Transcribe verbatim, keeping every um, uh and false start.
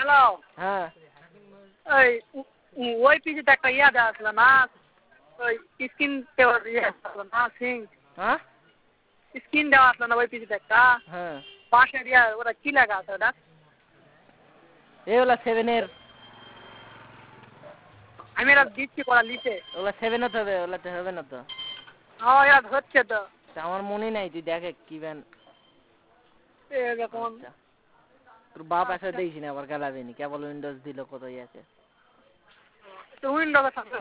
Hello. হ্যাঁ ওই ওই পিসিতে একটা ইয়া দেওয়া ছিল না, ওই স্ক্রিন দেওয়া ইয়ে ছিল না, সিং হ্যাঁ স্ক্রিন দেওয়া ছিল না ওই পিসিতে একটা হ্যাঁ বাঁশের ইয়া, ওটা কি লেখা আছে ওটা? এগুলা সেভেনের আমি এটা দিচ্ছি পড়া লিখে। ওগুলা সেভেন হতে হবে, ওগুলাতে হবে না তো। হ্যাঁ এটা হচ্ছে তো। তা আমার মনে নাই, তুই দেখে কি ব্যান। এরকম। আচ্ছা তোর বাপ আসলে আচ্ছা দেখছি না আবার গালাবিনি, কেবল উইন্ডোজ দিল কত আছে। তো উইন্ডোজে থাকবে।